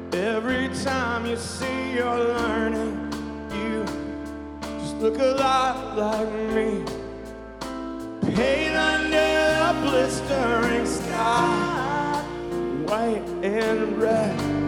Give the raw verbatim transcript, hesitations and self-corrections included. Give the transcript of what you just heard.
Every time you see you're learning, you just look a lot like me. Paint under a blistering sky, white and red.